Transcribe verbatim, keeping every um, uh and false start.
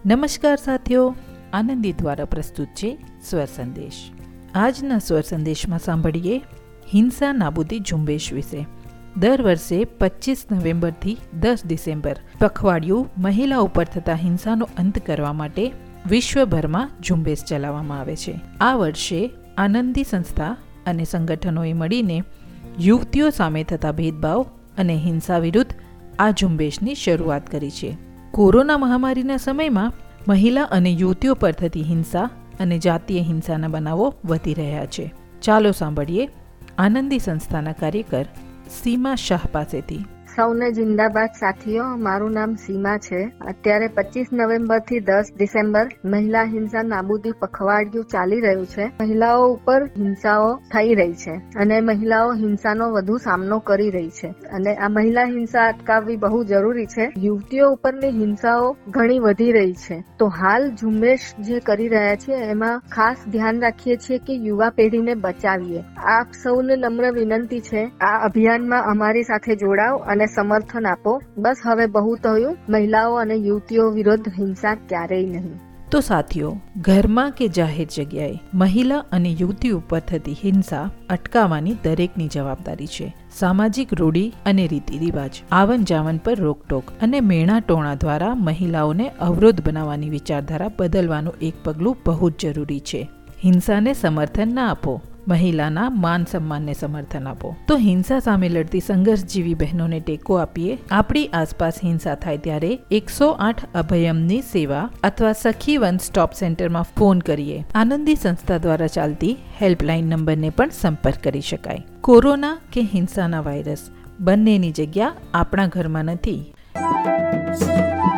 નમસ્કાર સાથીઓ, આનંદી દ્વારા પ્રસ્તુત છે સ્વર સંદેશ. આજના સ્વર સંદેશમાં સાંભળીએ હિંસા નાબૂદી ઝુંબેશ વિશે. દર વર્ષે પચીસ નવેમ્બરથી દસ ડિસેમ્બર પખવાડિયું મહિલા ઉપર થતા હિંસાનો અંત કરવા માટે વિશ્વભરમાં ઝુંબેશ ચલાવવામાં આવે છે. આ વર્ષે આનંદી સંસ્થા અને સંગઠનોએ મળીને યુવતીઓ સામે થતા ભેદભાવ અને હિંસા વિરુદ્ધ આ ઝુંબેશની શરૂઆત કરી છે. કોરોના મહામારીના સમયમાં મહિલા અને યુવતીઓ પર થતી હિંસા અને જાતીય હિંસાના બનાવો વધી રહ્યા છે. ચાલો સાંભળીએ આનંદી સંસ્થાના કાર્યકર સીમા શાહ પાસેથી. સૌને જિંદાબાદ સાથીઓ, મારું નામ સીમા છે. અત્યારે પચીસ નવેમ્બર થી દસ ડિસેમ્બર મહિલા હિંસા નાબૂદી પખવાડિયું ચાલી રહ્યું છે. મહિલાઓ ઉપર હિંસાઓ થઈ રહી છે અને મહિલાઓ હિંસાનો વધુ સામનો કરી રહી છે અને આ મહિલા હિંસા અટકાવવી બહુ જરૂરી છે. યુવતીઓ ઉપરની હિંસાઓ ઘણી વધી રહી છે, તો હાલ ઝુંબેશ જે કરી રહ્યા છે એમાં ખાસ ધ્યાન રાખીએ છીએ કે યુવા પેઢીને બચાવીએ. આપ સૌને નમ્ર વિનંતી છે, આ અભિયાનમાં અમારી સાથે જોડાઓ અને સમર્થન આપો. બસ હવે બહુ થયું. મહિલાઓ અને યુવતીઓ વિરુદ્ધ હિંસા ક્યારેય નહીં. તો સાથીઓ, ઘરમાં કે જાહેર જગ્યાએ મહિલા અને યુવતી ઉપર થતી હિંસા અટકાવવાની દરેકની જવાબદારી છે. સામાજિક રૂઢિ અને રીતિ રિવાજ, આવન જાવન પર રોકટોક અને મેણા ટોણા દ્વારા મહિલાઓને અવરોધ બનાવવાની વિચારધારા બદલવાનું એક પગલું બહુ જ જરૂરી છે. હિંસાને સમર્થન ના આપો, મહિલાના માન સન્માનને સમર્થન આપો. તો હિંસા સામે લડતી સંઘર્ષજીવી બહેનોને ટેકો આપીએ. આપણી આસપાસ હિંસા થાય ત્યારે એકસો આઠ અભયમની સેવા અથવા સખી વન સ્ટોપ સેન્ટરમાં ફોન કરીએ. આનંદી સંસ્થા દ્વારા ચાલતી હેલ્પલાઇન નંબરને પણ સંપર્ક કરી શકાય. કોરોના કે હિંસાના વાયરસ બંનેની જગ્યા આપણા ઘરમાં નથી.